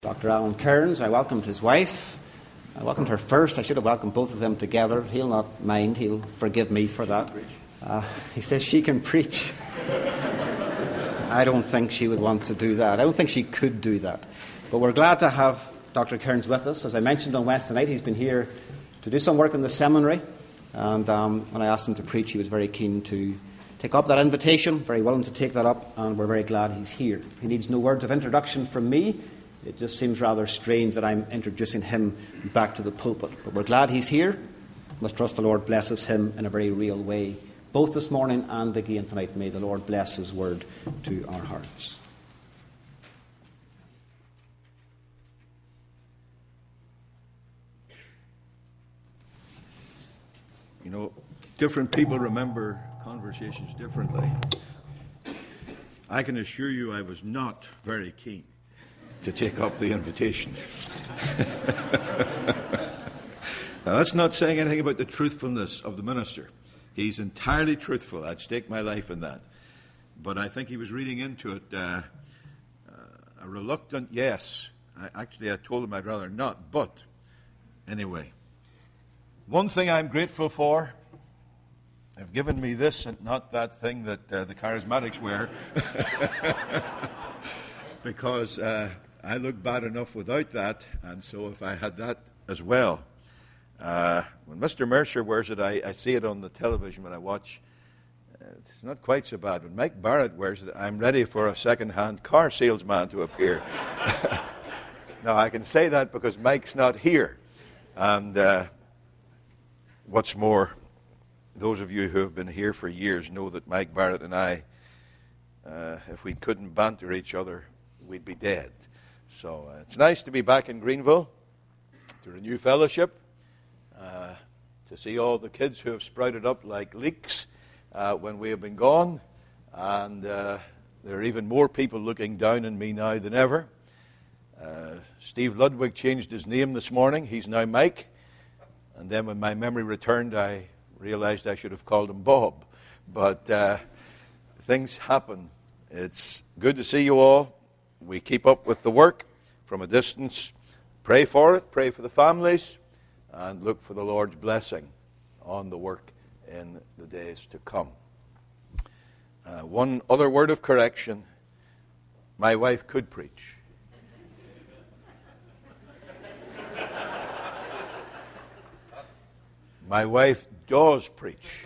Dr. Alan Kearns. I welcomed his wife. I welcomed her first. I should have welcomed both of them together. He'll not mind. He'll forgive me for that. He says she can preach. I don't think she would want to do that. I don't think she could do that. But we're glad to have Dr. Kearns with us. As I mentioned on Wednesday night, he's been here to do some work in the seminary. And when I asked him to preach, he was very keen to take up that invitation, very willing to take that up, and we're very glad he's here. He needs no words of introduction from me. It just seems rather strange that I'm introducing him back to the pulpit. But we're glad he's here. Let's trust the Lord blesses him in a very real way, both this morning and again tonight. May the Lord bless his word to our hearts. You know, different people remember conversations differently. I can assure you I was not very keen to take up the invitation. Now, that's not saying anything about the truthfulness of the minister. He's entirely truthful. I'd stake my life in that. But I think he was reading into it a reluctant yes. I told him I'd rather not. But anyway, one thing I'm grateful for, they've given me this and not that thing that the charismatics wear. Because I look bad enough without that, and so if I had that as well. When Mr. Mercer wears it, I see it on the television when I watch. It's not quite so bad. When Mike Barrett wears it, I'm ready for a second-hand car salesman to appear. Now, I can say that because Mike's not here. And what's more, those of you who have been here for years know that Mike Barrett and I, if we couldn't banter each other, we'd be dead. So it's nice to be back in Greenville, to renew fellowship, to see all the kids who have sprouted up like leeks when we have been gone. And there are even more people looking down on me now than ever. Steve Ludwig changed his name this morning. He's now Mike. And then when my memory returned, I realized I should have called him Bob. But things happen. It's good to see you all. We keep up with the work from a distance. Pray for it, pray for the families, and look for the Lord's blessing on the work in the days to come. One other word of correction. My wife could preach. My wife does preach.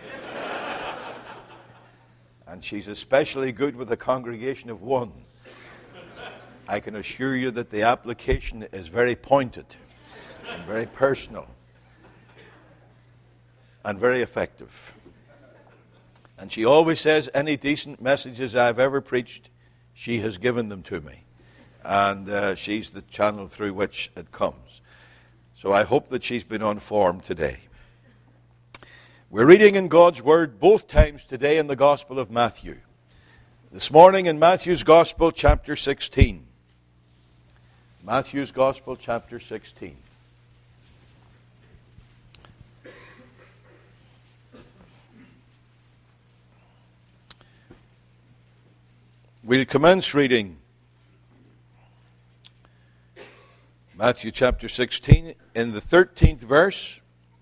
And she's especially good with a congregation of one. I can assure you that the application is very pointed and very personal and very effective. And she always says any decent messages I've ever preached, she has given them to me. And she's the channel through which it comes. So I hope that she's been on form today. We're reading in God's Word both times today in the Gospel of Matthew. This morning in Matthew's Gospel, chapter 16. Matthew's Gospel, chapter 16. We'll commence reading Matthew chapter 16 in the 13th verse.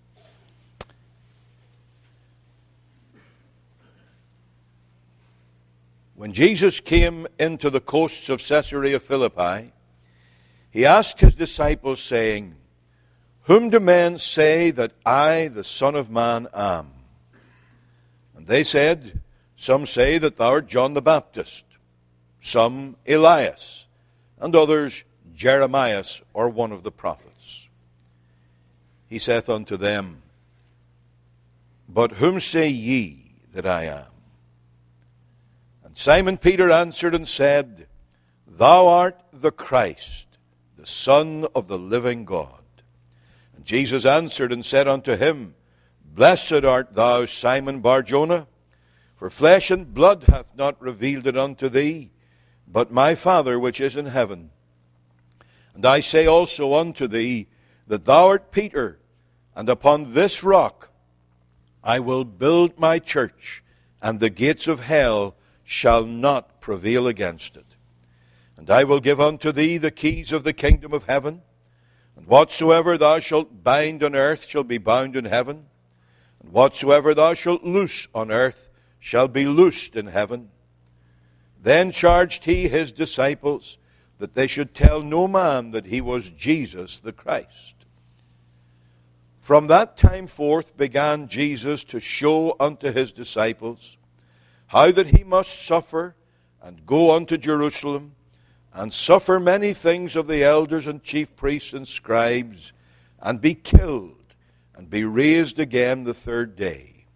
When Jesus came into the coasts of Caesarea Philippi, he asked his disciples, saying, "Whom do men say that I, the Son of Man, am?" And they said, "Some say that thou art John the Baptist, some Elias, and others Jeremias, or one of the prophets." He saith unto them, "But whom say ye that I am?" And Simon Peter answered and said, "Thou art the Christ, the Son of the living God." And Jesus answered and said unto him, "Blessed art thou, Simon Bar-Jonah, for flesh and blood hath not revealed it unto thee, but my Father which is in heaven. And I say also unto thee, that thou art Peter, and upon this rock I will build my church, and the gates of hell shall not prevail against it. And I will give unto thee the keys of the kingdom of heaven. And whatsoever thou shalt bind on earth shall be bound in heaven. And whatsoever thou shalt loose on earth shall be loosed in heaven. Then charged he his disciples that they should tell no man that he was Jesus the Christ. From that time forth began Jesus to show unto his disciples how that he must suffer and go unto Jerusalem, and suffer many things of the elders and chief priests and scribes, and be killed, and be raised again the third day.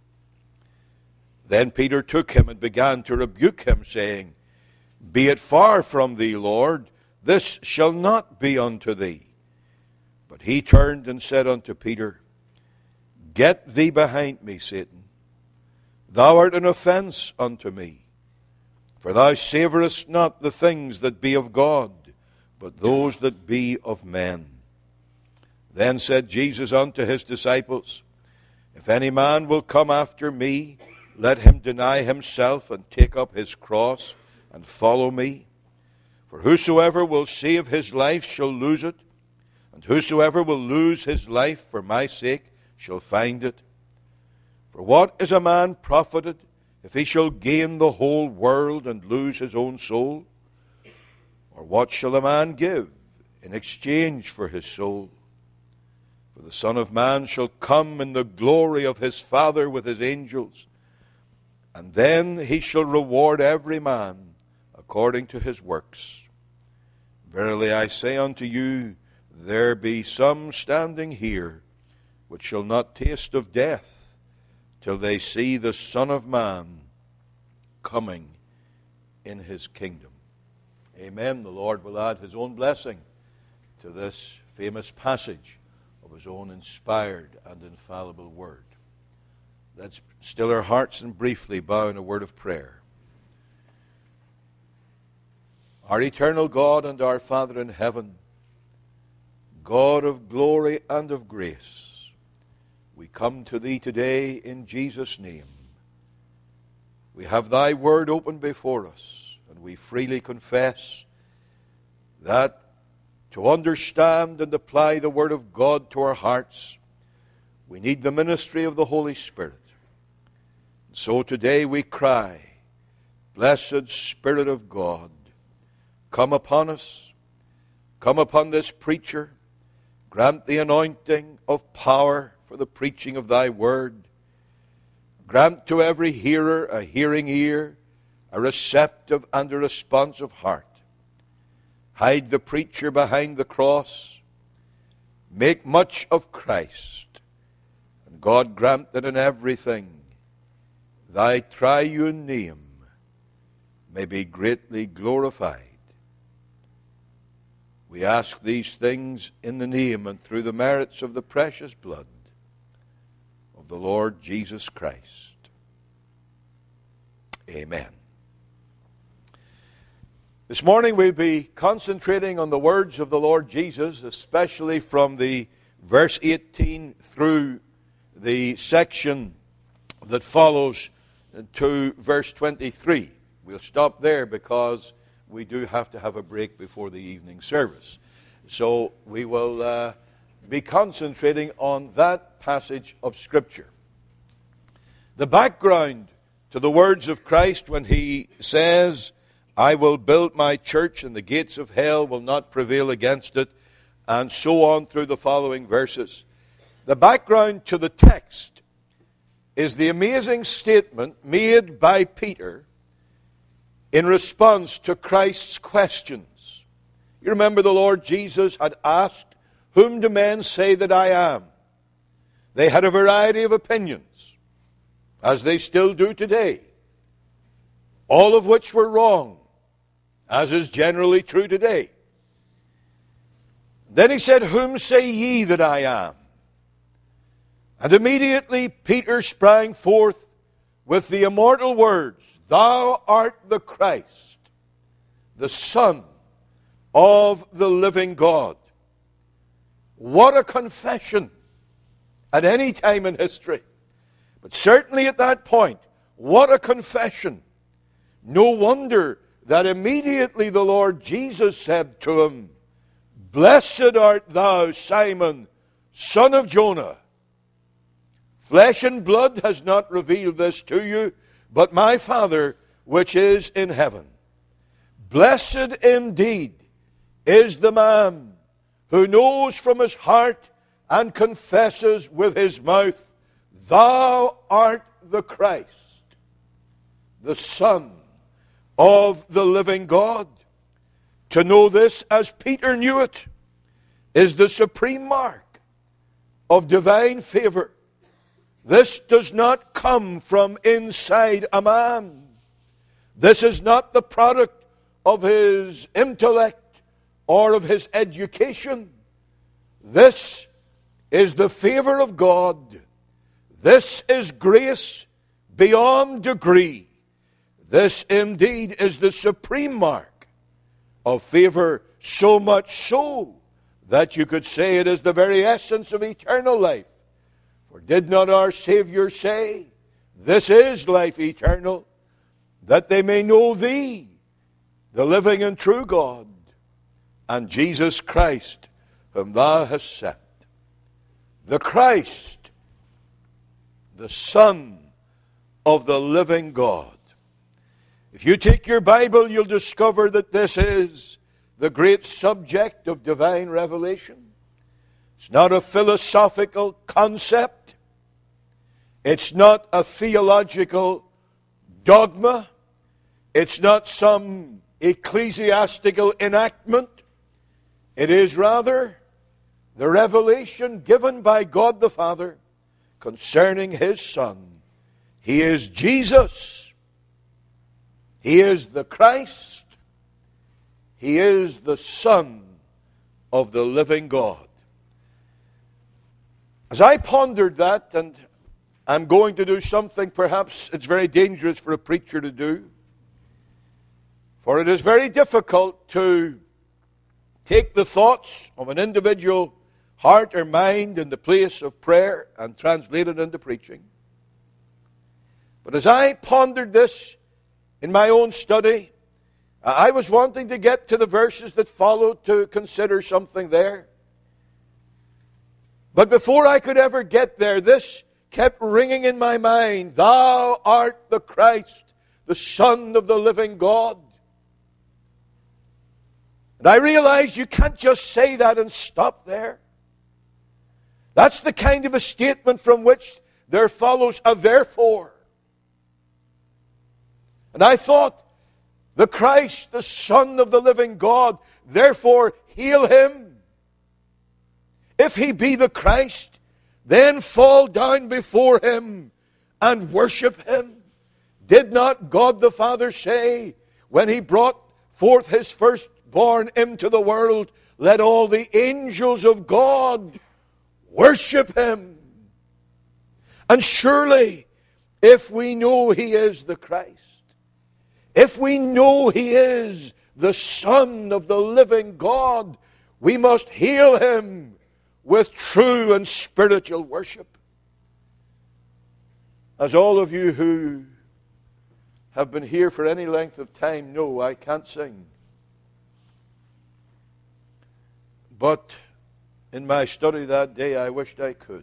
Then Peter took him and began to rebuke him, saying, Be it far from thee, Lord, this shall not be unto thee. But he turned and said unto Peter, Get thee behind me, Satan. Thou art an offense unto me. For thou savorest not the things that be of God, but those that be of men. Then said Jesus unto his disciples, If any man will come after me, let him deny himself and take up his cross and follow me. For whosoever will save his life shall lose it, and whosoever will lose his life for my sake shall find it. For what is a man profited, if he shall gain the whole world and lose his own soul? Or what shall a man give in exchange for his soul? For the Son of Man shall come in the glory of his Father with his angels, and then he shall reward every man according to his works. Verily I say unto you, there be some standing here which shall not taste of death till they see the Son of Man coming in his kingdom. Amen. The Lord will add his own blessing to this famous passage of his own inspired and infallible word. Let's still our hearts and briefly bow in a word of prayer. Our eternal God and our Father in heaven, God of glory and of grace, we come to thee today in Jesus' name. We have thy word open before us, and we freely confess that to understand and apply the word of God to our hearts, we need the ministry of the Holy Spirit. And so today we cry, Blessed Spirit of God, come upon us, come upon this preacher, grant the anointing of power for the preaching of thy word. Grant to every hearer a hearing ear, a receptive and a responsive heart. Hide the preacher behind the cross. Make much of Christ. And God grant that in everything thy triune name may be greatly glorified. We ask these things in the name and through the merits of the precious blood of the Lord Jesus Christ. Amen. This morning we'll be concentrating on the words of the Lord Jesus, especially from the verse 18 through the section that follows to verse 23. We'll stop there because we do have to have a break before the evening service. So we will be concentrating on that passage of Scripture. The background to the words of Christ when he says, I will build my church and the gates of hell will not prevail against it, and so on through the following verses. The background to the text is the amazing statement made by Peter in response to Christ's questions. You remember the Lord Jesus had asked, Whom do men say that I am? They had a variety of opinions, as they still do today, all of which were wrong, as is generally true today. Then he said, Whom say ye that I am? And immediately Peter sprang forth with the immortal words, Thou art the Christ, the Son of the living God. What a confession at any time in history. But certainly at that point, what a confession. No wonder that immediately the Lord Jesus said to him, Blessed art thou, Simon, son of Jonah. Flesh and blood has not revealed this to you, but my Father which is in heaven. Blessed indeed is the man who knows from his heart and confesses with his mouth, Thou art the Christ, the Son of the living God. To know this, as Peter knew it, is the supreme mark of divine favor. This does not come from inside a man. This is not the product of his intellect or of his education. This is the favor of God. This is grace beyond degree. This indeed is the supreme mark of favor, so much so that you could say it is the very essence of eternal life. For did not our Savior say, This is life eternal, that they may know Thee, the living and true God, and Jesus Christ, whom Thou hast sent. The Christ, the Son of the living God. If you take your Bible, you'll discover that this is the great subject of divine revelation. It's not a philosophical concept. It's not a theological dogma. It's not some ecclesiastical enactment. It is rather the revelation given by God the Father concerning His Son. He is Jesus. He is the Christ. He is the Son of the living God. As I pondered that, and I'm going to do something perhaps it's very dangerous for a preacher to do, for it is very difficult to take the thoughts of an individual heart or mind in the place of prayer and translate it into preaching. But as I pondered this in my own study, I was wanting to get to the verses that followed to consider something there. But before I could ever get there, this kept ringing in my mind, Thou art the Christ, the Son of the living God. And I realized you can't just say that and stop there. That's the kind of a statement from which there follows a therefore. And I thought, the Christ, the Son of the living God, therefore hail Him. If He be the Christ, then fall down before Him and worship Him. Did not God the Father say, when He brought forth His firstborn into the world, let all the angels of God worship Him? And surely, if we know He is the Christ, if we know He is the Son of the living God, we must hail Him with true and spiritual worship. As all of you who have been here for any length of time know, I can't sing. But in my study that day, I wished I could.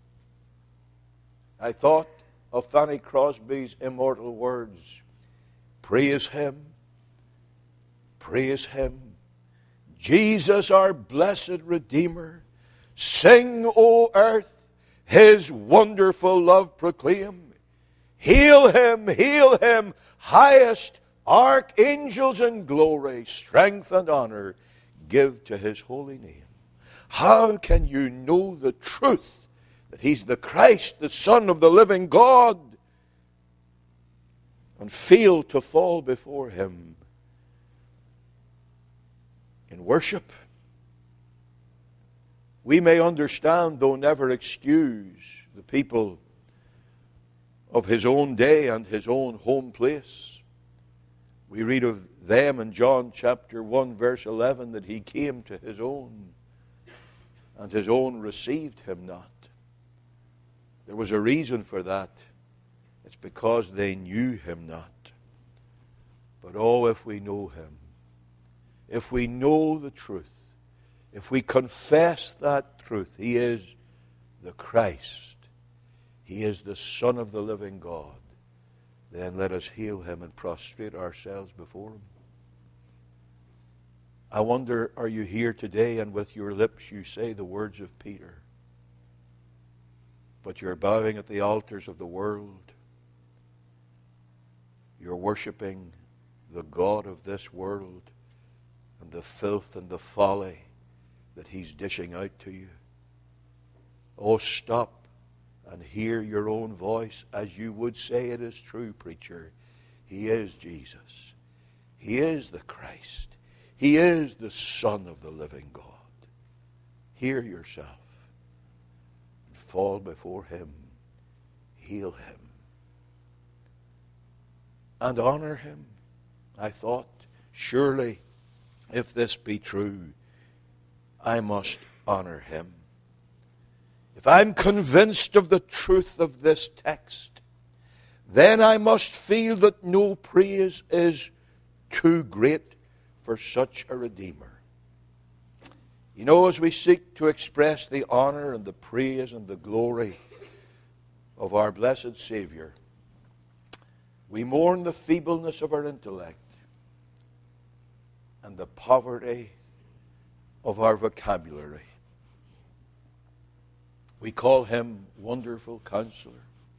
I thought of Fanny Crosby's immortal words, Praise Him, praise Him, Jesus our blessed Redeemer. Sing, O earth, His wonderful love proclaim. Hail Him, highest archangels in glory, strength and honor give to His holy name. How can you know the truth that He's the Christ, the Son of the living God, and fail to fall before Him in worship? We may understand, though never excuse, the people of His own day and His own home place. We read of them in John chapter 1 verse 11 that He came to His own and His own received Him not. There was a reason for that. It's because they knew Him not. But oh, if we know Him, if we know the truth, if we confess that truth, He is the Christ, He is the Son of the living God, then let us hail Him and prostrate ourselves before Him. I wonder, are you here today and with your lips you say the words of Peter, but you're bowing at the altars of the world? You're worshiping the God of this world and the filth and the folly that He's dishing out to you. Oh, stop and hear your own voice as you would say it is true, preacher. He is Jesus. He is the Christ. He is the Son of the living God. Hear yourself and fall before Him. Hail Him. And honor Him. I thought, surely, if this be true, I must honor Him. If I'm convinced of the truth of this text, then I must feel that no praise is too great for such a Redeemer. You know, as we seek to express the honor and the praise and the glory of our blessed Savior, we mourn the feebleness of our intellect and the poverty of our vocabulary. We call Him Wonderful Counselor.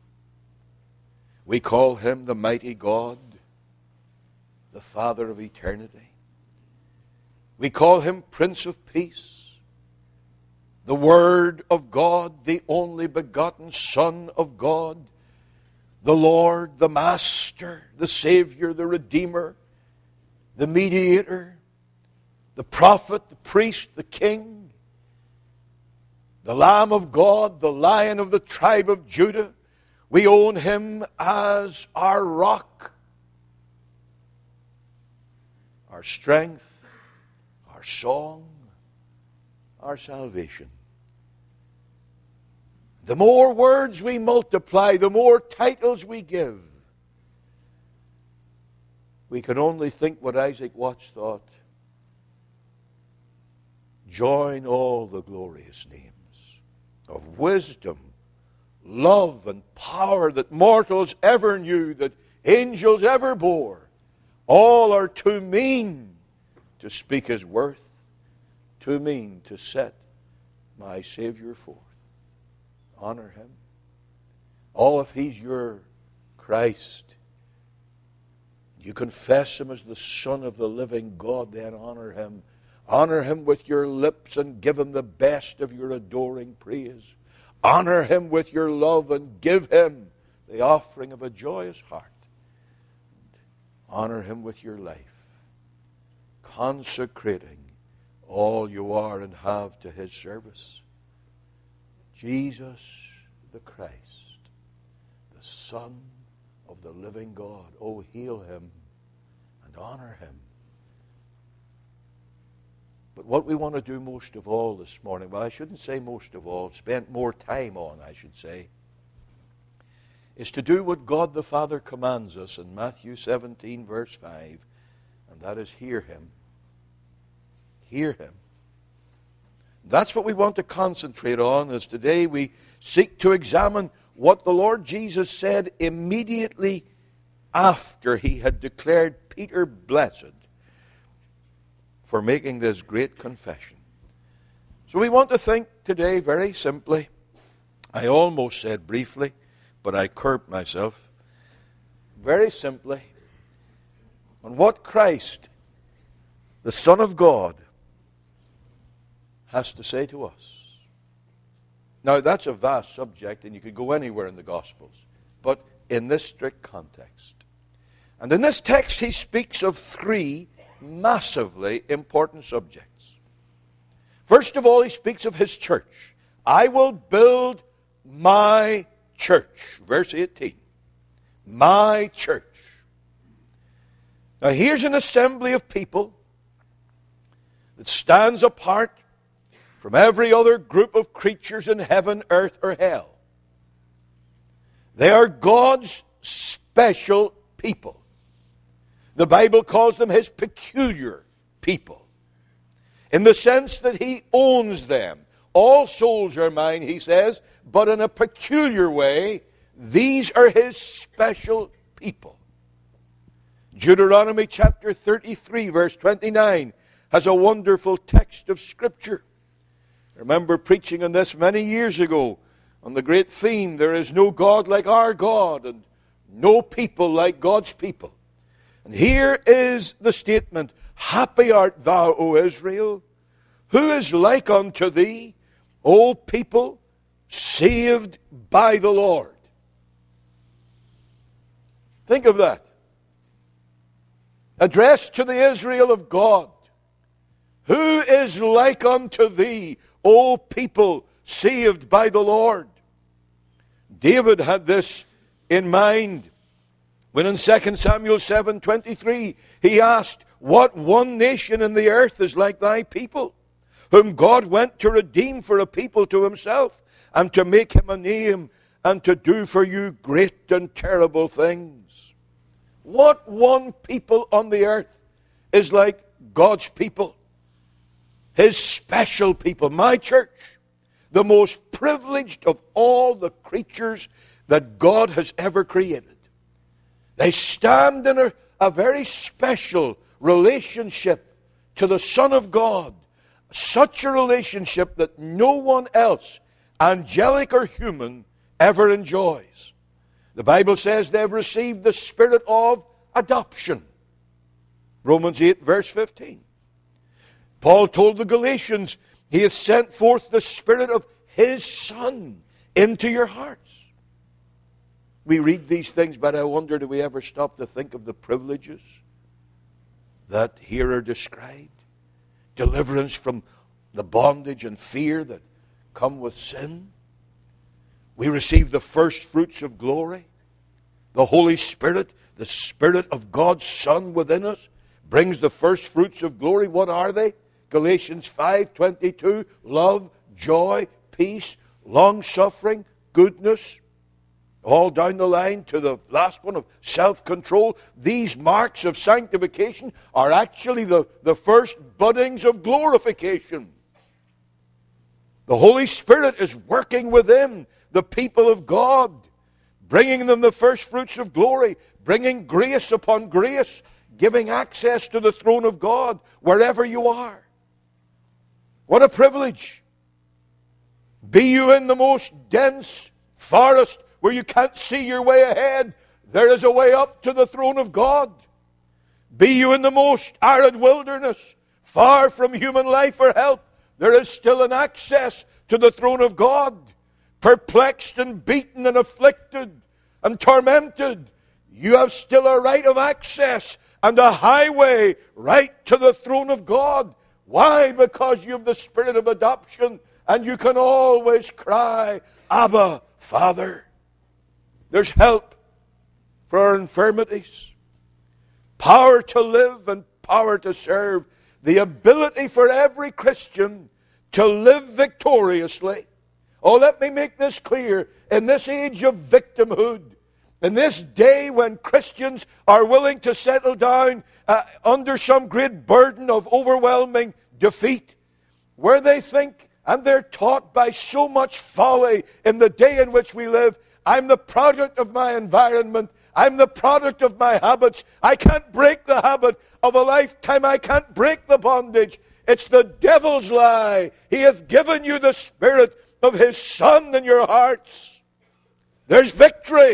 We call Him the Mighty God, the Father of eternity. We call Him Prince of Peace, the Word of God, the only begotten Son of God, the Lord, the Master, the Savior, the Redeemer, the Mediator, the Prophet, the Priest, the King, the Lamb of God, the Lion of the tribe of Judah. We own Him as our rock, our strength, our song, our salvation. The more words we multiply, the more titles we give. We can only think what Isaac Watts thought. Join all the glorious names of wisdom, love, and power that mortals ever knew, that angels ever bore. All are too mean to speak His worth, too mean to set my Savior forth. Honor Him. Oh, if He's your Christ, you confess Him as the Son of the living God, then honor Him. Honor Him with your lips and give Him the best of your adoring praise. Honor Him with your love and give Him the offering of a joyous heart. Honor Him with your life, consecrating all you are and have to His service. Jesus the Christ, the Son of the living God. Oh, hail Him and honor Him. But what we want to do most of all this morning, well, I shouldn't say most of all, spend more time on, I should say, is to do what God the Father commands us in Matthew 17, verse 5, and that is hear Him. Hear Him. That's what we want to concentrate on as today we seek to examine what the Lord Jesus said immediately after He had declared Peter blessed for making this great confession. So we want to think today very simply. I almost said briefly, but I curbed myself. Very simply, on what Christ, the Son of God, has to say to us. Now, that's a vast subject, and you could go anywhere in the Gospels, but in this strict context. And in this text, He speaks of three massively important subjects. First of all, He speaks of His church. I will build my church. Verse 18. My church. Now, here's an assembly of people that stands apart from every other group of creatures in heaven, earth, or hell. They are God's special people. The Bible calls them his peculiar people, in the sense that he owns them. All souls are mine, he says, but in a peculiar way, these are his special people. Deuteronomy chapter 33, verse 29, has a wonderful text of Scripture. I remember preaching on this many years ago, on the great theme, there is no God like our God, and no people like God's people. And here is the statement, happy art thou, O Israel, who is like unto thee, O people, saved by the Lord. Think of that. Addressed to the Israel of God. Who is like unto thee, O people, saved by the Lord? David had this in mind when in 2 Samuel 7:23 he asked, what one nation in the earth is like thy people, whom God went to redeem for a people to himself, and to make him a name, and to do for you great and terrible things? What one people on the earth is like God's people? His special people, my church, the most privileged of all the creatures that God has ever created. They stand in a very special relationship to the Son of God, such a relationship that no one else, angelic or human, ever enjoys. The Bible says they've received the spirit of adoption. Romans 8, verse 15. Paul told the Galatians, he hath sent forth the Spirit of his Son into your hearts. We read these things, but I wonder, do we ever stop to think of the privileges that here are described? Deliverance from the bondage and fear that come with sin. We receive the first fruits of glory. The Holy Spirit, the Spirit of God's Son within us, brings the first fruits of glory. What are they? Galatians 5:22, love, joy, peace, long-suffering, goodness, all down the line to the last one of self-control. These marks of sanctification are actually the first buddings of glorification. The Holy Spirit is working within the people of God, bringing them the first fruits of glory, bringing grace upon grace, giving access to the throne of God wherever you are. What a privilege. Be you in the most dense forest where you can't see your way ahead, there is a way up to the throne of God. Be you in the most arid wilderness, far from human life or help, there is still an access to the throne of God. Perplexed and beaten and afflicted and tormented, you have still a right of access and a highway right to the throne of God. Why? Because you have the Spirit of adoption, and you can always cry, Abba, Father. There's help for our infirmities, power to live and power to serve, the ability for every Christian to live victoriously. Oh, let me make this clear. In this age of victimhood, in this day when Christians are willing to settle down under some great burden of overwhelming defeat, where they think and they're taught by so much folly in the day in which we live, I'm the product of my environment, I'm the product of my habits, I can't break the habit of a lifetime, I can't break the bondage. It's the devil's lie. He hath given you the Spirit of his Son in your hearts. There's victory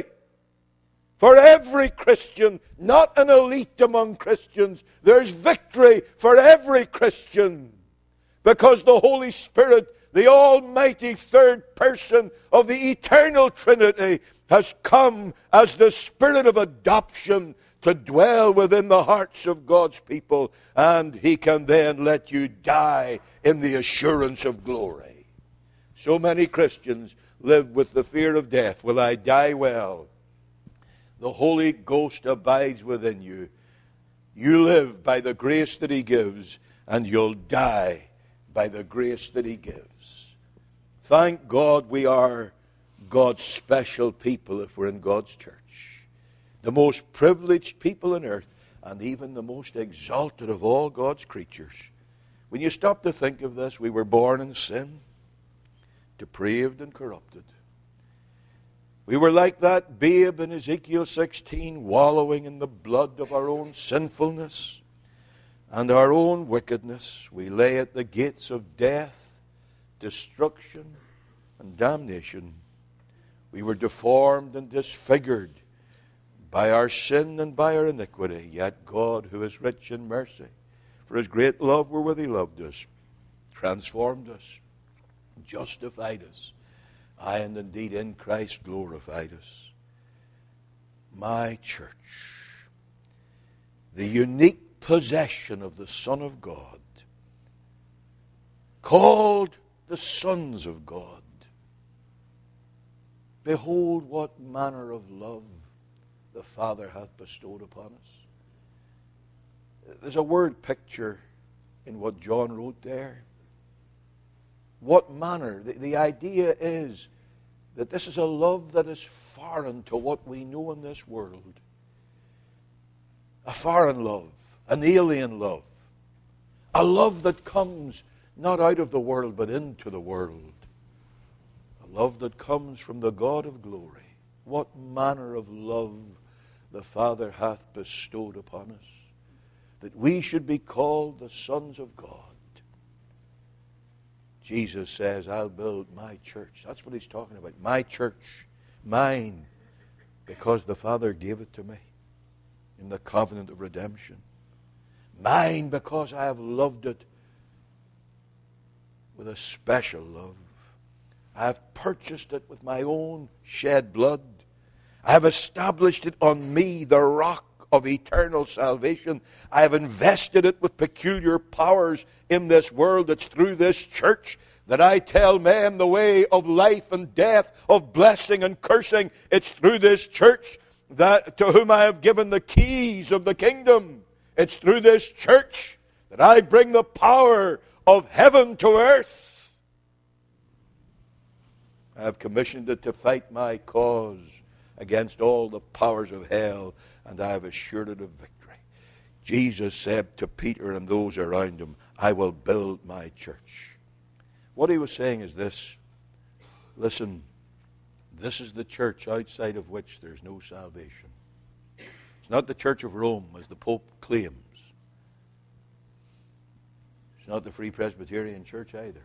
for every Christian, not an elite among Christians. There's victory for every Christian, because the Holy Spirit, the almighty third person of the eternal Trinity, has come as the Spirit of adoption to dwell within the hearts of God's people, and he can then let you die in the assurance of glory. So many Christians live with the fear of death. Will I die well? The Holy Ghost abides within you. You live by the grace that he gives, and you'll die by the grace that he gives. Thank God we are God's special people if we're in God's church. The most privileged people on earth. and even the most exalted of all God's creatures. When you stop to think of this, we were born in sin, depraved and corrupted. We were like that babe in Ezekiel 16, wallowing in the blood of our own sinfulness and our own wickedness. We lay at the gates of death, destruction, and damnation. We were deformed and disfigured by our sin and by our iniquity. Yet God, who is rich in mercy, for his great love wherewith he loved us, transformed us, justified us, aye, and indeed in Christ glorified us. My church, the unique possession of the Son of God, called the sons of God. Behold what manner of love the Father hath bestowed upon us. There's a word picture in what John wrote there. What manner? The idea is that this is a love that is foreign to what we know in this world. A foreign love, an alien love. A love that comes not out of the world but into the world. A love that comes from the God of glory. What manner of love the Father hath bestowed upon us, that we should be called the sons of God. Jesus says, I'll build my church. That's what he's talking about. My church, mine, because the Father gave it to me in the covenant of redemption. Mine, because I have loved it with a special love. I have purchased it with my own shed blood. I have established it on me, the rock of eternal salvation. I have invested it with peculiar powers in this world. It's through this church that I tell men the way of life and death, of blessing and cursing. It's through this church that to whom I have given the keys of the kingdom. It's through this church that I bring the power of heaven to earth. I have commissioned it to fight my cause against all the powers of hell, and I have assured it of victory. Jesus said to Peter and those around him, I will build my church. What he was saying is this. Listen, this is the church outside of which there's no salvation. It's not the Church of Rome, as the Pope claims. It's not the Free Presbyterian Church either.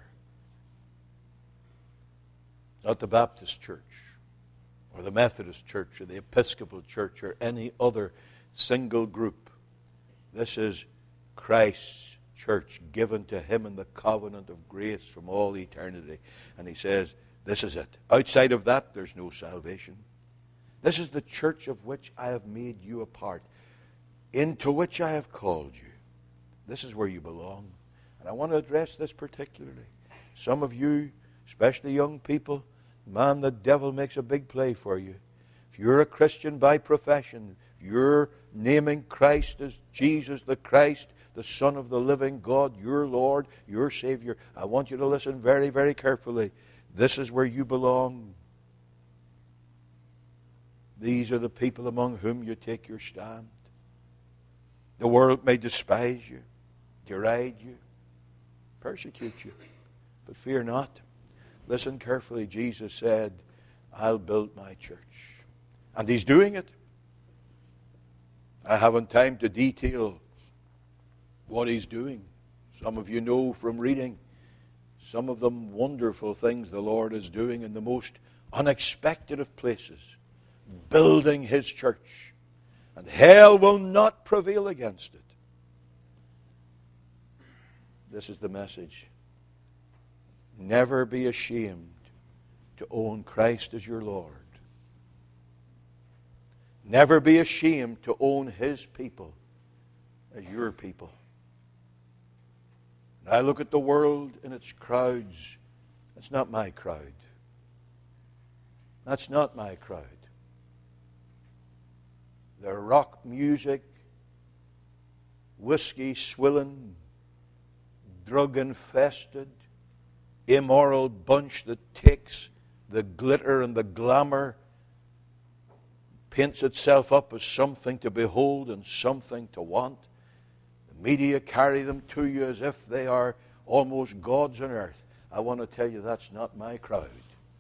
It's not the Baptist Church, or the Methodist Church, or the Episcopal Church, or any other single group. This is Christ's church, given to him in the covenant of grace from all eternity. And he says, this is it. Outside of that, there's no salvation. This is the church of which I have made you a part, into which I have called you. This is where you belong. And I want to address this particularly. Some of you, especially young people, man, the devil makes a big play for you. If you're a Christian by profession, you're naming Christ as Jesus the Christ, the Son of the living God, your Lord, your Savior, I want you to listen very, very carefully. This is where you belong. These are the people among whom you take your stand. The world may despise you, deride you, persecute you, but fear not. Listen carefully. Jesus said, I'll build my church. And he's doing it. I haven't time to detail what he's doing. Some of you know from reading some of the wonderful things the Lord is doing in the most unexpected of places. Building his church. And hell will not prevail against it. This is the message. Never be ashamed to own Christ as your Lord. Never be ashamed to own his people as your people. And I look at the world and its crowds. That's not my crowd. That's not my crowd. Their rock music, whiskey swilling, drug-infested, immoral bunch that takes the glitter and the glamour paints itself up as something to behold and something to want. The media carry them to you as if they are almost gods on earth. I want to tell you, that's not my crowd.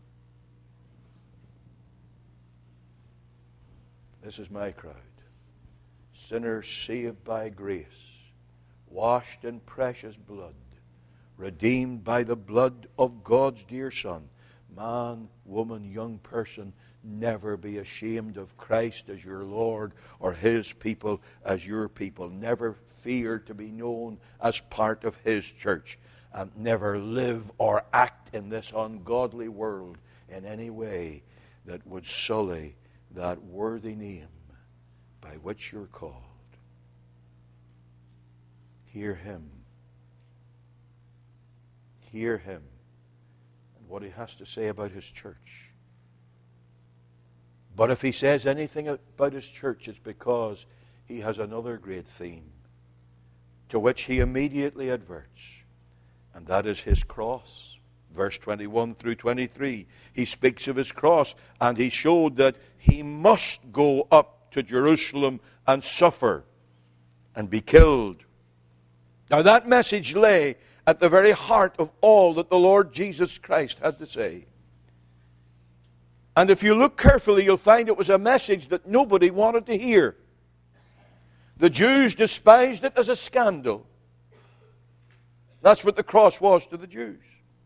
This is my crowd. Sinners saved by grace, washed in precious blood, redeemed by the blood of God's dear Son. Man, woman, young person, never be ashamed of Christ as your Lord or His people as your people. Never fear to be known as part of His church. And never live or act in this ungodly world in any way that would sully that worthy name by which you're called. Hear Him. Hear Him and what He has to say about His church. But if He says anything about His church, it's because He has another great theme to which He immediately adverts, and that is His cross. Verse 21 through 23, He speaks of His cross, and He showed that He must go up to Jerusalem and suffer and be killed. Now that message lay at the very heart of all that the Lord Jesus Christ had to say. And if you look carefully, you'll find it was a message that nobody wanted to hear. The Jews despised it as a scandal. That's what the cross was to the Jews.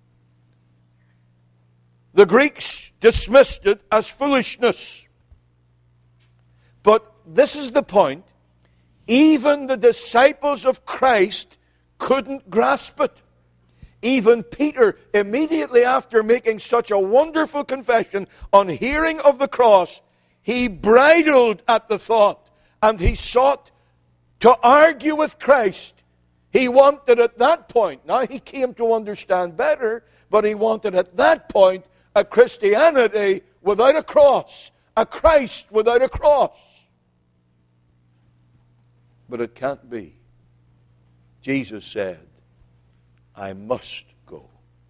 The Greeks dismissed it as foolishness. But this is the point. Even the disciples of Christ couldn't grasp it. Even Peter, immediately after making such a wonderful confession on hearing of the cross, he bridled at the thought and he sought to argue with Christ. He wanted at that point, now he came to understand better, but he wanted at that point a Christianity without a cross, a Christ without a cross. But it can't be. Jesus said, I must go.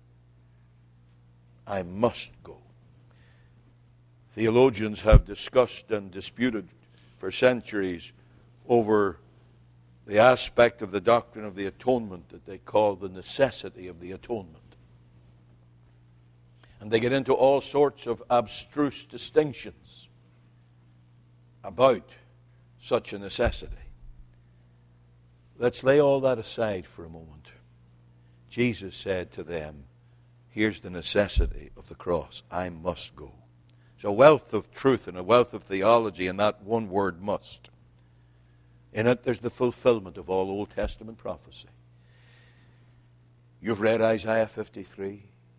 I must go. Theologians have discussed and disputed for centuries over the aspect of the doctrine of the atonement that they call the necessity of the atonement. And they get into all sorts of abstruse distinctions about such a necessity. Let's lay all that aside for a moment. Jesus said to them, here's the necessity of the cross. I must go. There's a wealth of truth and a wealth of theology in that one word, must. In it, there's the fulfillment of all Old Testament prophecy. You've read Isaiah 53.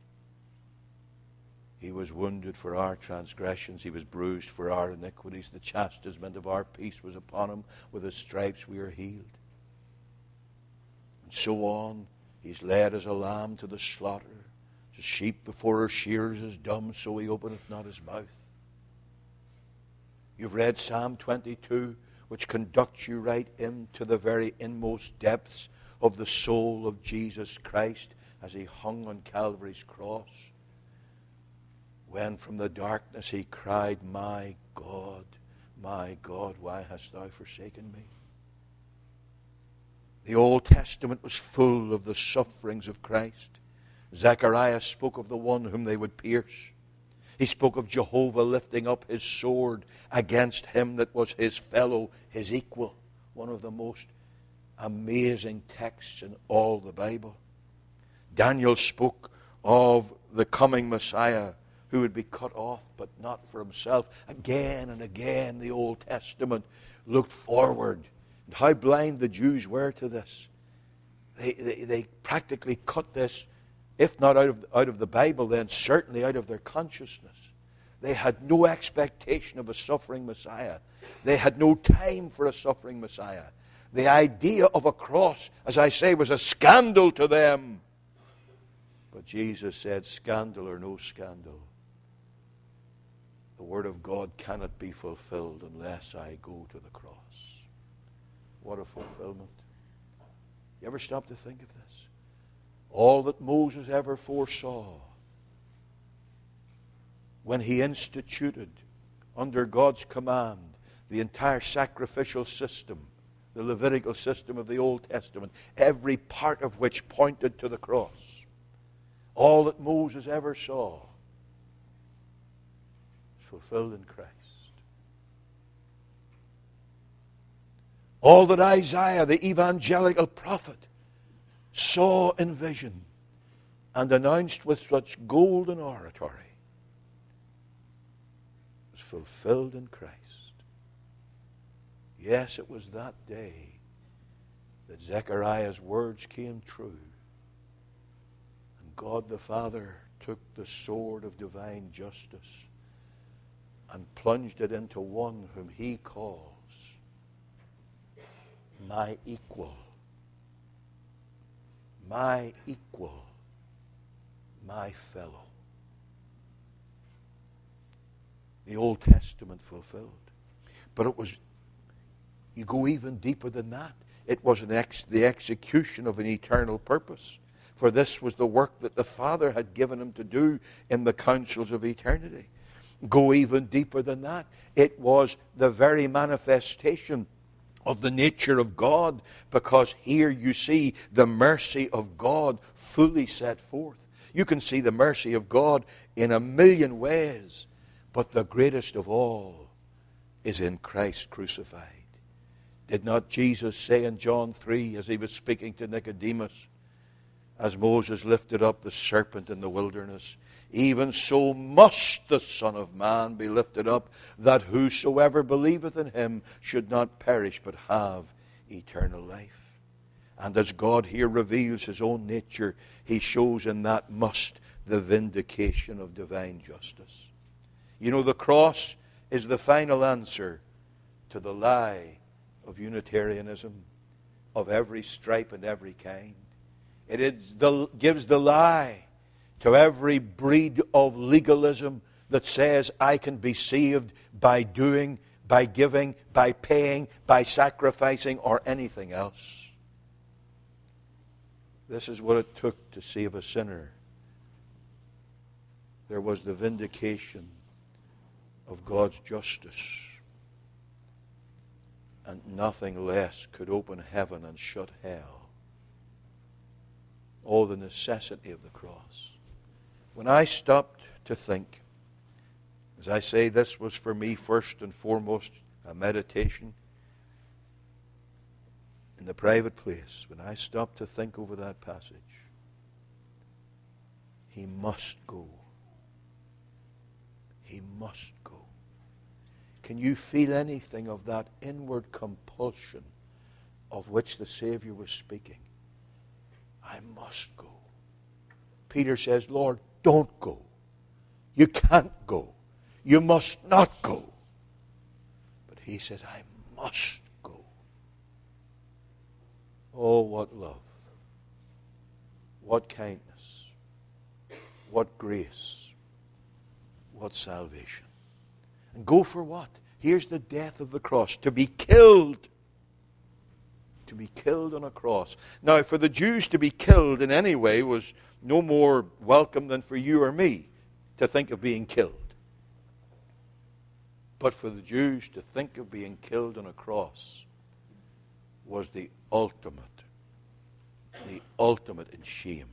He was wounded for our transgressions. He was bruised for our iniquities. The chastisement of our peace was upon Him. With His stripes we are healed. And so on. He's led as a lamb to the slaughter. As a sheep before her shearers is dumb, so He openeth not His mouth. You've read Psalm 22, which conducts you right into the very inmost depths of the soul of Jesus Christ as He hung on Calvary's cross. When from the darkness He cried, my God, why hast Thou forsaken me? The Old Testament was full of the sufferings of Christ. Zechariah spoke of the one whom they would pierce. He spoke of Jehovah lifting up His sword against him that was his fellow, his equal. One of the most amazing texts in all the Bible. Daniel spoke of the coming Messiah who would be cut off, but not for himself. Again and again the Old Testament looked forward. And how blind the Jews were to this. They practically cut this, if not out of the Bible, then certainly out of their consciousness. They had no expectation of a suffering Messiah. They had no time for a suffering Messiah. The idea of a cross, as I say, was a scandal to them. But Jesus said, scandal or no scandal, the Word of God cannot be fulfilled unless I go to the cross. What a fulfillment. You ever stop to think of this? All that Moses ever foresaw when he instituted under God's command, the entire sacrificial system, the Levitical system of the Old Testament, every part of which pointed to the cross. All that Moses ever saw is fulfilled in Christ. All that Isaiah, the evangelical prophet, saw in vision and announced with such golden oratory was fulfilled in Christ. Yes, it was that day that Zechariah's words came true. And God the Father took the sword of divine justice and plunged it into one whom he calls my equal, my equal, my fellow. The Old Testament fulfilled. But it was, you go even deeper than that. It was the execution of an eternal purpose. For this was the work that the Father had given him to do in the councils of eternity. Go even deeper than that. It was the very manifestation of the nature of God, because here you see the mercy of God fully set forth. You can see the mercy of God in a million ways, but the greatest of all is in Christ crucified. Did not Jesus say in John 3, as he was speaking to Nicodemus, as Moses lifted up the serpent in the wilderness, even so must the Son of Man be lifted up, that whosoever believeth in him should not perish but have eternal life. And as God here reveals his own nature, he shows in that must the vindication of divine justice. You know, the cross is the final answer to the lie of Unitarianism, of every stripe and every kind. Gives the lie to every breed of legalism that says I can be saved by doing, by giving, by paying, by sacrificing, or anything else. This is what it took to save a sinner. There was the vindication of God's justice. And nothing less could open heaven and shut hell. Oh, the necessity of the cross. When I stopped to think, as I say, this was for me first and foremost a meditation in the private place. When I stopped to think over that passage, he must go. He must go. Can you feel anything of that inward compulsion of which the Savior was speaking? I must go. Peter says, Lord, don't go. You can't go. You must not go. But he says, I must go. Oh, what love. What kindness. What grace. What salvation. And go for what? Here's the death of the cross. To be killed. To be killed on a cross. Now, for the Jews to be killed in any way was no more welcome than for you or me to think of being killed. But for the Jews to think of being killed on a cross was the ultimate in shame.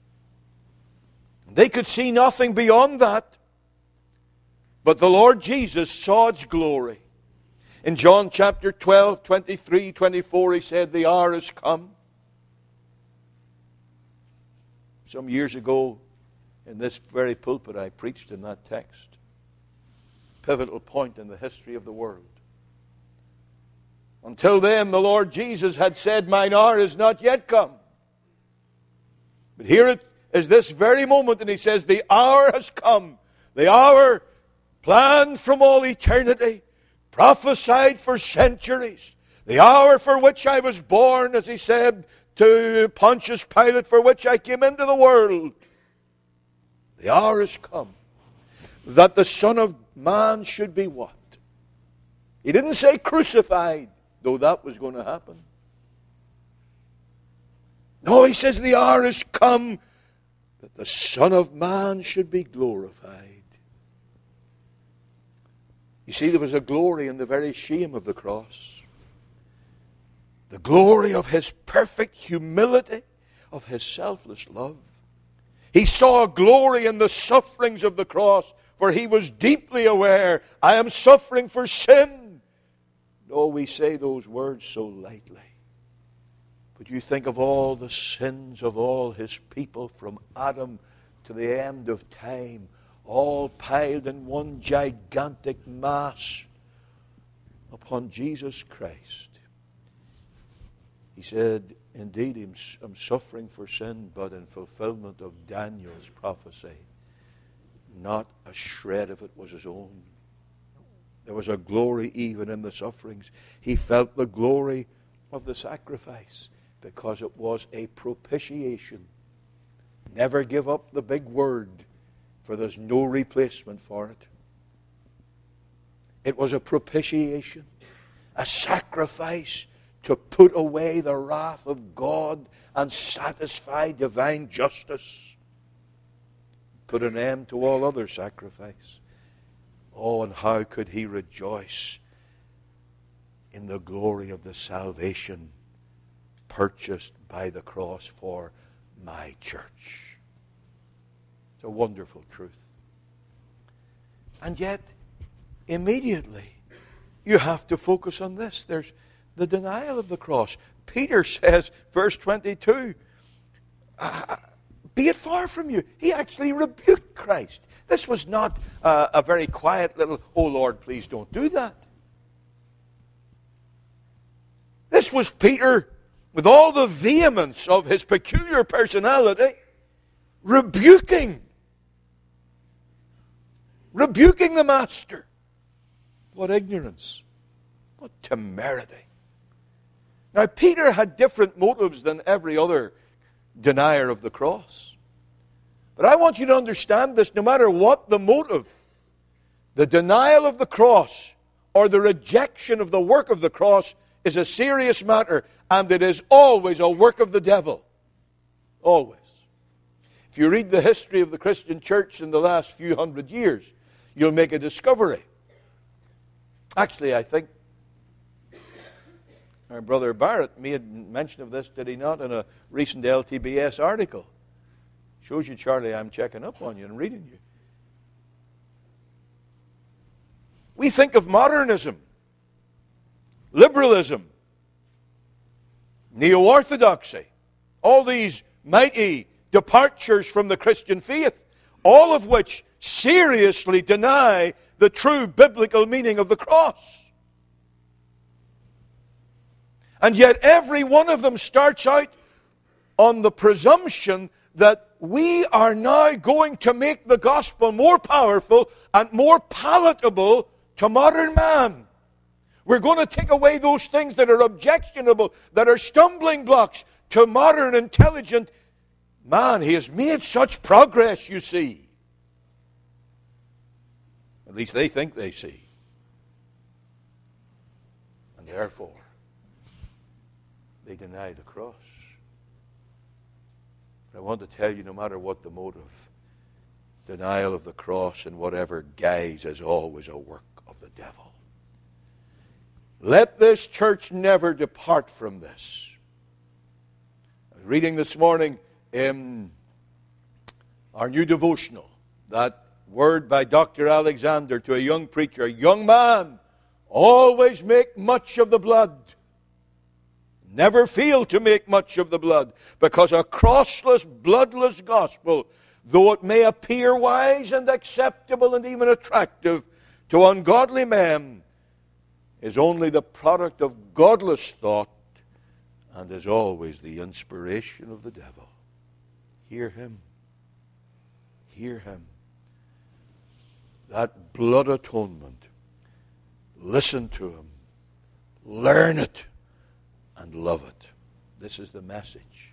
They could see nothing beyond that. But the Lord Jesus saw its glory. In John chapter 12, 23, 24, he said, the hour has come. Some years ago, in this very pulpit, I preached in that text. Pivotal point in the history of the world. Until then, the Lord Jesus had said, mine hour is not yet come. But here it is this very moment, and he says, the hour has come. The hour planned from all eternity, prophesied for centuries. The hour for which I was born, as he said to Pontius Pilate, for which I came into the world. The hour has come that the Son of Man should be what? He didn't say crucified, though that was going to happen. No, he says the hour has come that the Son of Man should be glorified. You see, there was a glory in the very shame of the cross. The glory of his perfect humility, of his selfless love. He saw a glory in the sufferings of the cross, for he was deeply aware, I am suffering for sin. No, we say those words so lightly. But you think of all the sins of all his people from Adam to the end of time, all piled in one gigantic mass upon Jesus Christ. He said, indeed, I'm suffering for sin, but in fulfillment of Daniel's prophecy, not a shred of it was his own. There was a glory even in the sufferings. He felt the glory of the sacrifice because it was a propitiation. Never give up the big word, for there's no replacement for it. It was a propitiation, a sacrifice to put away the wrath of God and satisfy divine justice. Put an end to all other sacrifice. Oh, and how could he rejoice in the glory of the salvation purchased by the cross for my church. It's a wonderful truth. And yet, immediately, you have to focus on this. There's the denial of the cross. Peter says, verse 22, be it far from you. He actually rebuked Christ. This was not a very quiet little, oh Lord, please don't do that. This was Peter, with all the vehemence of his peculiar personality, rebuking the Master. What ignorance. What temerity. Now, Peter had different motives than every other denier of the cross. But I want you to understand this, no matter what the motive, the denial of the cross or the rejection of the work of the cross is a serious matter, and it is always a work of the devil. Always. If you read the history of the Christian church in the last few hundred years, you'll make a discovery. Actually, I think our brother Barrett made mention of this, did he not, in a recent LTBS article. Shows you, Charlie, I'm checking up on you and reading you. We think of modernism, liberalism, neo-orthodoxy, all these mighty departures from the Christian faith, all of which seriously deny the true biblical meaning of the cross. And yet every one of them starts out on the presumption that we are now going to make the gospel more powerful and more palatable to modern man. We're going to take away those things that are objectionable, that are stumbling blocks to modern, intelligent man. He has made such progress, you see. At least they think they see. And therefore, they deny the cross. But I want to tell you, no matter what the motive, denial of the cross in whatever guise is always a work of the devil. Let this church never depart from this. I was reading this morning in our new devotional, that word by Dr. Alexander to a young preacher, young man, always make much of the blood. Never fail to make much of the blood, because a crossless, bloodless gospel, though it may appear wise and acceptable and even attractive to ungodly men, is only the product of godless thought and is always the inspiration of the devil. Hear him. Hear him. That blood atonement. Listen to him. Learn it. And love it. This is the message.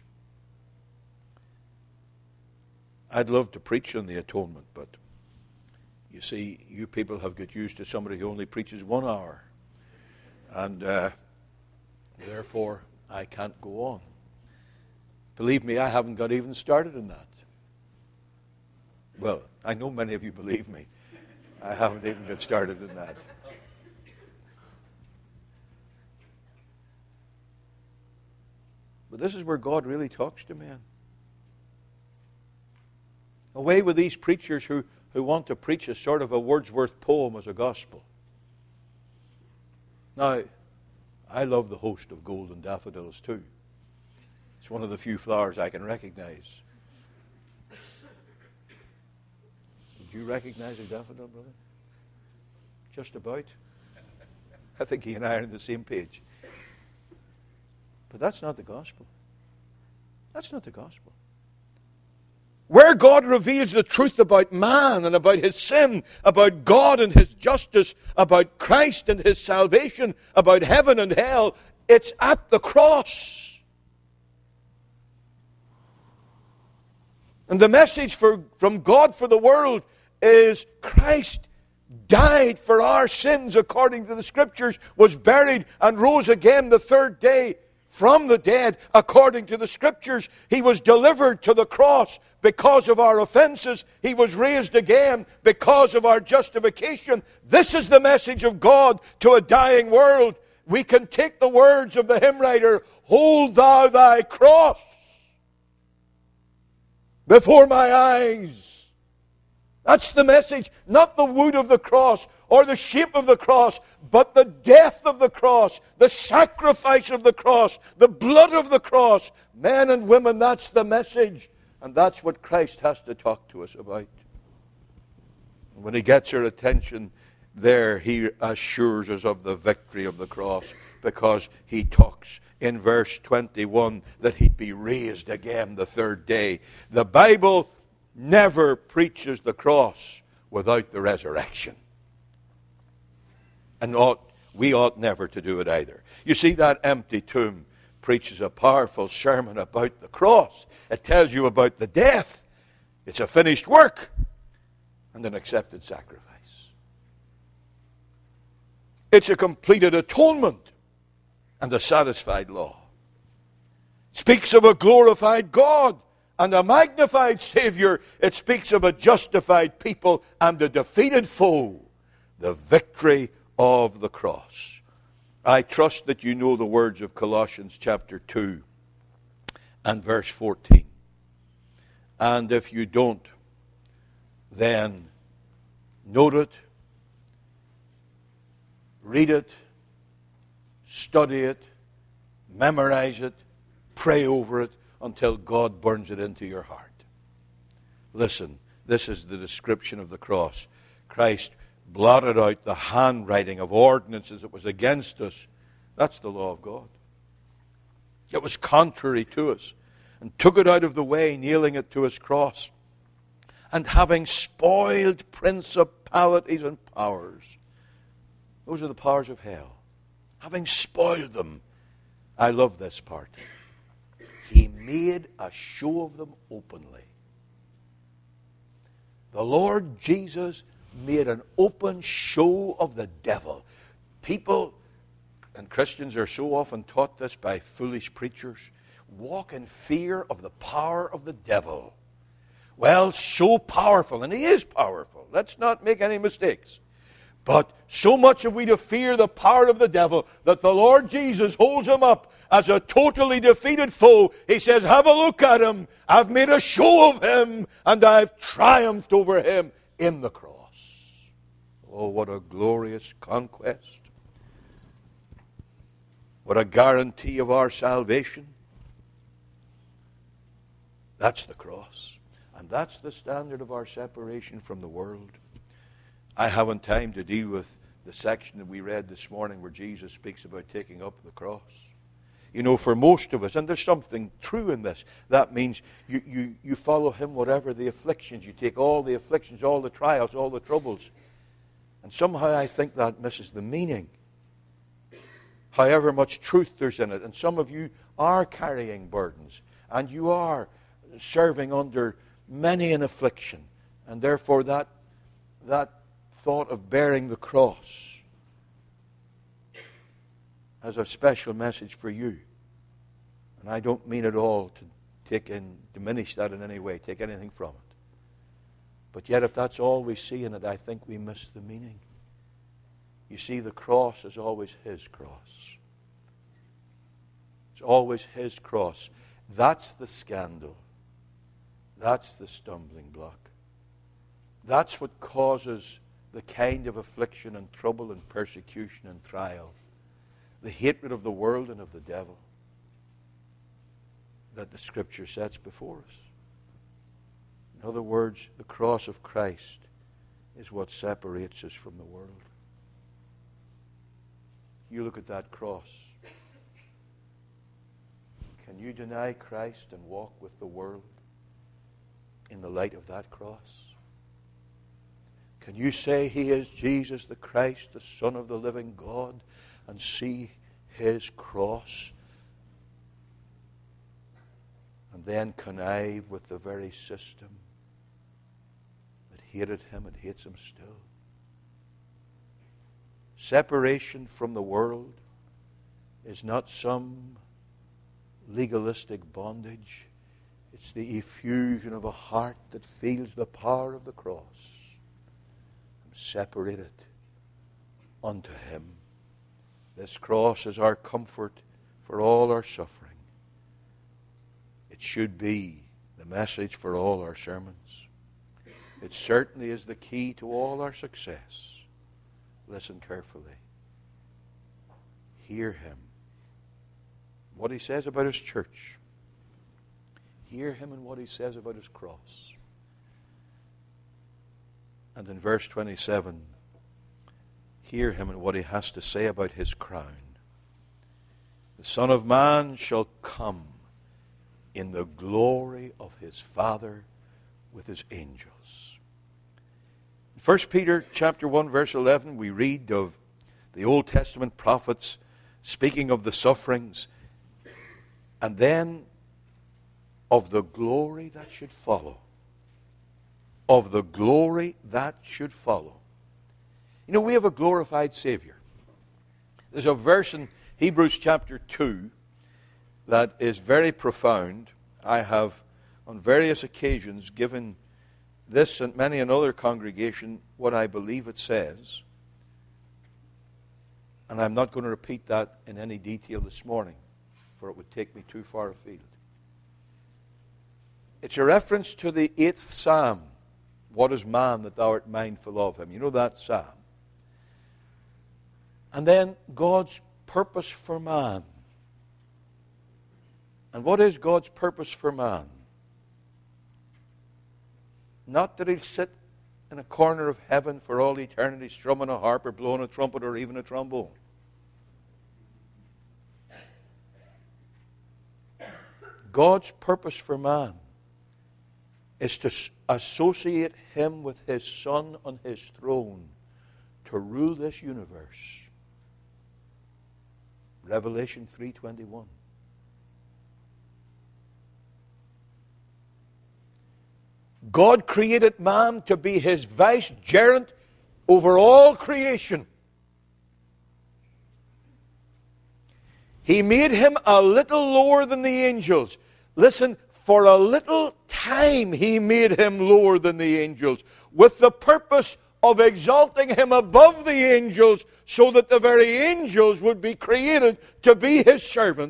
I'd love to preach on the atonement, but you see, you people have got used to somebody who only preaches 1 hour. And therefore, I can't go on. Believe me, I haven't got even started in that. Well, I know many of you believe me. I haven't even got started in that. But this is where God really talks to men. Away with these preachers who want to preach a sort of a Wordsworth poem as a gospel. Now, I love the host of golden daffodils too. It's one of the few flowers I can recognize. Do you recognize a daffodil, brother? Just about. I think he and I are on the same page. But that's not the gospel. That's not the gospel. Where God reveals the truth about man and about his sin, about God and his justice, about Christ and his salvation, about heaven and hell, it's at the cross. And the message from God for the world is Christ died for our sins according to the Scriptures, was buried and rose again the third day from the dead according to the Scriptures. He was delivered to the cross because of our offenses. He was raised again because of our justification. This is the message of God to a dying world. We can take the words of the hymn writer, "Hold thou thy cross before my eyes." That's the message, not the wood of the cross or the shape of the cross, but the death of the cross, the sacrifice of the cross, the blood of the cross. Men and women, that's the message. And that's what Christ has to talk to us about. When he gets our attention there, he assures us of the victory of the cross, because he talks in verse 21 that he'd be raised again the third day. The Bible never preaches the cross without the resurrection. And we ought never to do it either. You see, that empty tomb preaches a powerful sermon about the cross. It tells you about the death. It's a finished work and an accepted sacrifice. It's a completed atonement and a satisfied law. It speaks of a glorified God and a magnified Savior. It speaks of a justified people and a defeated foe. The victory of the cross. I trust that you know the words of Colossians chapter 2 and verse 14. And if you don't, then note it, read it, study it, memorize it, pray over it until God burns it into your heart. Listen, this is the description of the cross. Christ blotted out the handwriting of ordinances that was against us. That's the law of God. It was contrary to us, and took it out of the way, nailing it to his cross. And having spoiled principalities and powers, those are the powers of hell. Having spoiled them, I love this part, he made a show of them openly. The Lord Jesus made an open show of the devil. People, and Christians are so often taught this by foolish preachers, walk in fear of the power of the devil. Well, so powerful, and he is powerful. Let's not make any mistakes. But so much have we to fear the power of the devil that the Lord Jesus holds him up as a totally defeated foe. He says, have a look at him. I've made a show of him, and I've triumphed over him in the cross. Oh, what a glorious conquest. What a guarantee of our salvation. That's the cross. And that's the standard of our separation from the world. I haven't time to deal with the section that we read this morning where Jesus speaks about taking up the cross. You know, for most of us, and there's something true in this, that means you follow him whatever the afflictions. You take all the afflictions, all the trials, all the troubles. And somehow I think that misses the meaning. However much truth there's in it. And some of you are carrying burdens. And you are serving under many an affliction. And therefore that thought of bearing the cross has a special message for you. And I don't mean at all to diminish that in any way, take anything from it. But yet if that's all we see in it, I think we miss the meaning. You see, the cross is always his cross. It's always his cross. That's the scandal. That's the stumbling block. That's what causes the kind of affliction and trouble and persecution and trial, the hatred of the world and of the devil that the Scripture sets before us. In other words, the cross of Christ is what separates us from the world. You look at that cross. Can you deny Christ and walk with the world in the light of that cross? Can you say he is Jesus the Christ, the Son of the living God, and see his cross and then connive with the very system that hated him and hates him still? Separation from the world is not some legalistic bondage. It's the effusion of a heart that feels the power of the cross and separated unto him. This cross is our comfort for all our suffering. It should be the message for all our sermons. It certainly is the key to all our success. Listen carefully. Hear him. What he says about his church. Hear him and what he says about his cross. And in verse 27, hear him and what he has to say about his crown. The Son of Man shall come in the glory of his Father with his angels. In 1 Peter chapter 1, verse 11, we read of the Old Testament prophets speaking of the sufferings and then of the glory that should follow. Of the glory that should follow. You know, we have a glorified Savior. There's a verse in Hebrews chapter 2 that is very profound. I have on various occasions given this and many another congregation what I believe it says. And I'm not going to repeat that in any detail this morning, for it would take me too far afield. It's a reference to the 8th Psalm. What is man that thou art mindful of him? You know that psalm. And then God's purpose for man. And what is God's purpose for man? Not that he'll sit in a corner of heaven for all eternity strumming a harp or blowing a trumpet or even a trombone. God's purpose for man is to associate him with his Son on his throne to rule this universe. Revelation 3:21. God created man to be his vicegerent over all creation. He made him a little lower than the angels. Listen, for a little time he made him lower than the angels, with the purpose of exalting him above the angels so that the very angels would be created to be his servant.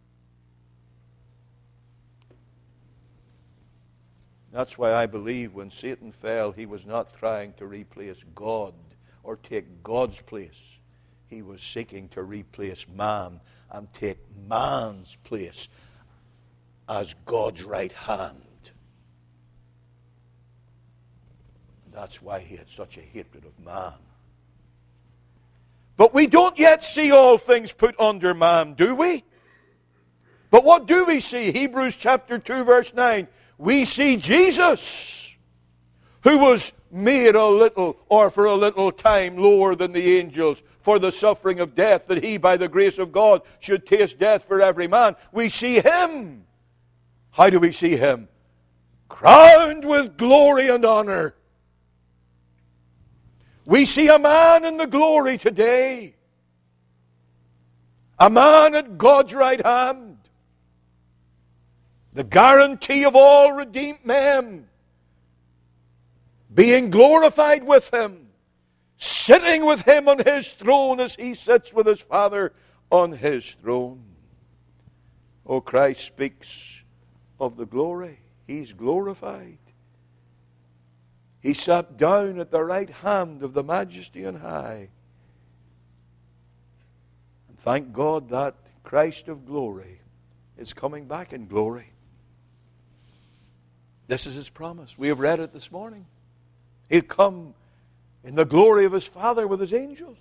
That's why I believe when Satan fell, he was not trying to replace God or take God's place. He was seeking to replace man and take man's place as God's right hand. That's why he had such a hatred of man. But we don't yet see all things put under man, do we? But what do we see? Hebrews chapter 2, verse 9. We see Jesus, who was made a little, or for a little time, lower than the angels for the suffering of death, that he, by the grace of God, should taste death for every man. We see him. How do we see him? Crowned with glory and honor. We see a man in the glory today. A man at God's right hand. The guarantee of all redeemed men. Being glorified with him. Sitting with him on his throne as he sits with his Father on his throne. Oh, Christ speaks of the glory. He's glorified. He sat down at the right hand of the Majesty on high. And thank God that Christ of glory is coming back in glory. This is His promise. We have read it this morning. He'll come in the glory of His Father with His angels.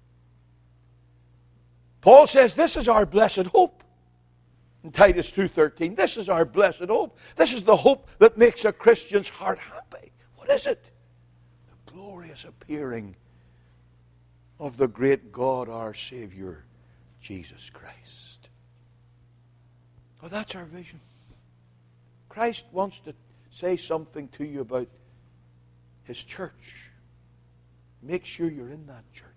Paul says this is our blessed hope. In Titus 2:13, this is our blessed hope. This is the hope that makes a Christian's heart happy. What is it? The glorious appearing of the great God, our Savior, Jesus Christ. Well, that's our vision. Christ wants to say something to you about His church. Make sure you're in that church.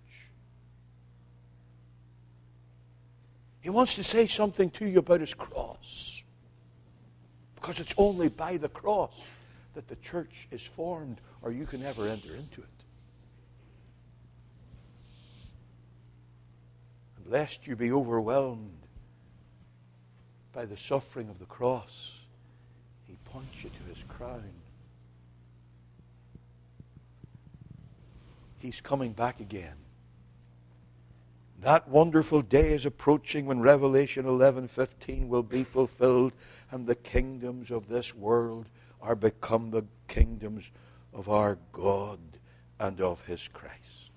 He wants to say something to you about His cross. Because it's only by the cross that the church is formed, or you can ever enter into it. And lest you be overwhelmed by the suffering of the cross, He points you to His crown. He's coming back again. That wonderful day is approaching when Revelation 11:15 will be fulfilled, and the kingdoms of this world are become the kingdoms of our God and of His Christ.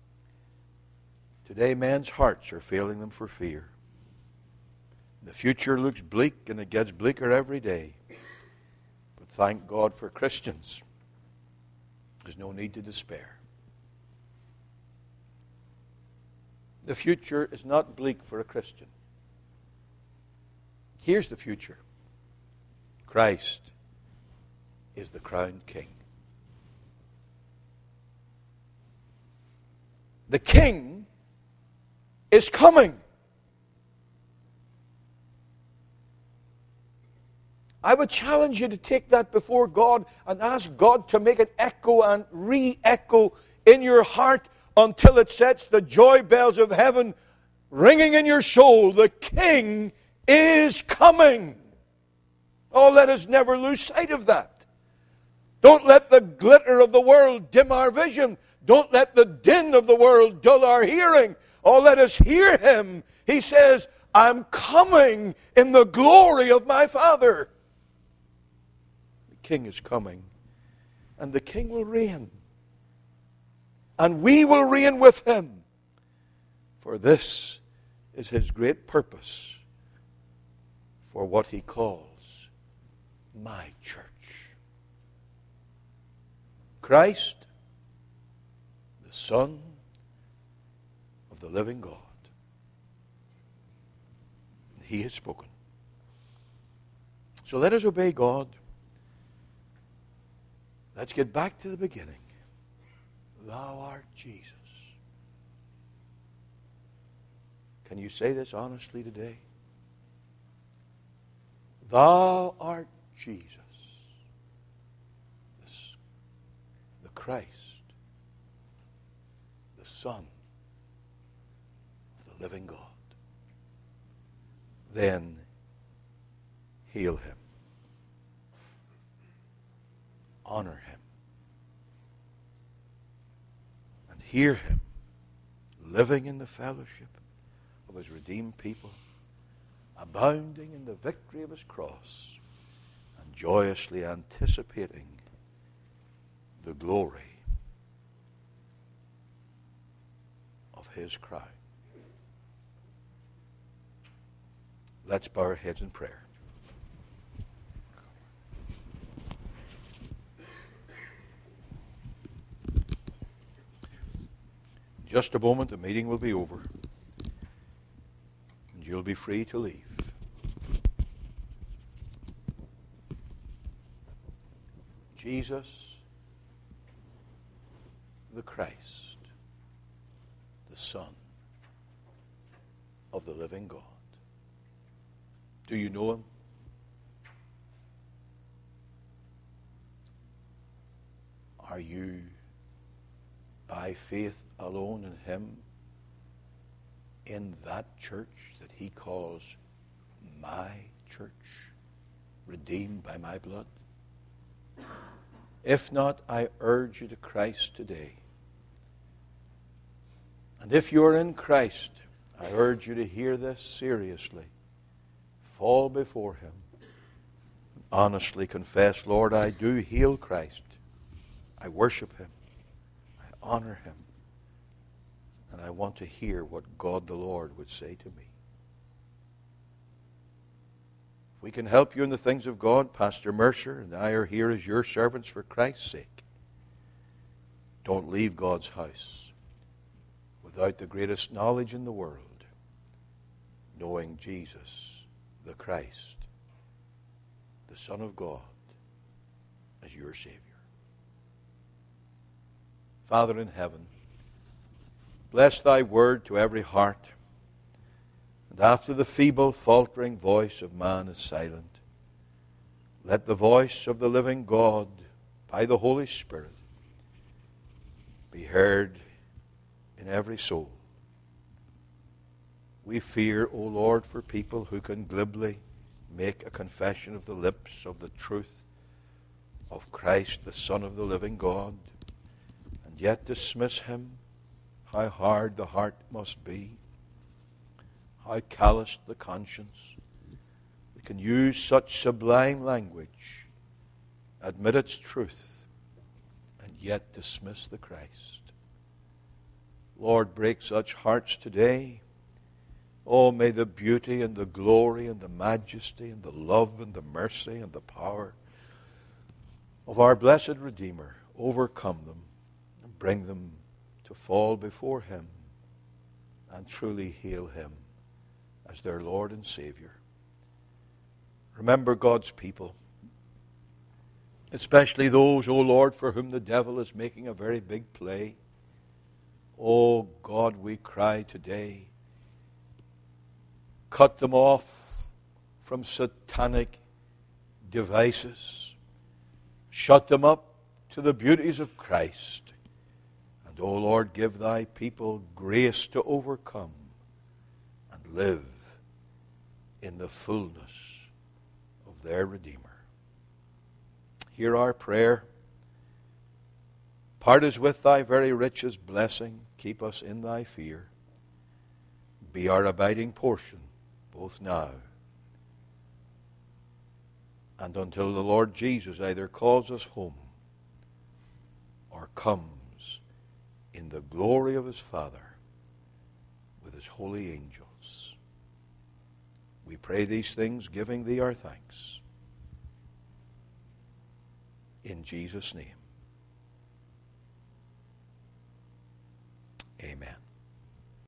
Today men's hearts are failing them for fear. The future looks bleak, and it gets bleaker every day. But thank God for Christians. There's no need to despair. The future is not bleak for a Christian. Here's the future. Christ is the crowned King. The King is coming. I would challenge you to take that before God and ask God to make it echo and re-echo in your heart until it sets the joy bells of heaven ringing in your soul. The King is coming. Oh, let us never lose sight of that. Don't let the glitter of the world dim our vision. Don't let the din of the world dull our hearing. Oh, let us hear Him. He says, I'm coming in the glory of my Father. The King is coming, and the King will reign. And we will reign with Him. For this is His great purpose for what He calls my church. Christ, the Son of the living God. He has spoken. So let us obey God. Let's get back to the beginning. Thou art Jesus. Can you say this honestly today? Thou art Jesus, the Christ, the Son of the living God. Then heal Him. Honor Him. Hear Him living in the fellowship of His redeemed people, abounding in the victory of His cross, and joyously anticipating the glory of His crown. Let's bow our heads in prayer. In just a moment, the meeting will be over, and you'll be free to leave. Jesus, the Christ, the Son of the living God. Do you know Him? Are you, by faith alone in Him, in that church that He calls my church, redeemed by my blood? If not, I urge you to Christ today. And if you are in Christ, I urge you to hear this seriously. Fall before Him. Honestly confess, Lord, I do hail Christ. I worship Him. I honor Him. And I want to hear what God the Lord would say to me. If we can help you in the things of God, Pastor Mercer and I are here as your servants for Christ's sake. Don't leave God's house without the greatest knowledge in the world, knowing Jesus, the Christ, the Son of God, as your Savior. Father in heaven, bless thy word to every heart. And after the feeble, faltering voice of man is silent, let the voice of the living God, by the Holy Spirit, be heard in every soul. We fear, O Lord, for people who can glibly make a confession of the lips of the truth of Christ, the Son of the living God, and yet dismiss Him. How hard the heart must be. How calloused the conscience. We can use such sublime language, admit its truth, and yet dismiss the Christ. Lord, break such hearts today. Oh, may the beauty and the glory and the majesty and the love and the mercy and the power of our blessed Redeemer overcome them and bring them to fall before Him and truly hail Him as their Lord and Savior. Remember God's people, especially those, O Lord, for whom the devil is making a very big play. Oh God, we cry today, cut them off from satanic devices. Shut them up to the beauties of Christ. And, O Lord, give thy people grace to overcome and live in the fullness of their Redeemer. Hear our prayer. Part us with thy very richest blessing. Keep us in thy fear. Be our abiding portion, both now and until the Lord Jesus either calls us home or comes in the glory of His Father with His holy angels. We pray these things, giving thee our thanks. In Jesus' name, amen.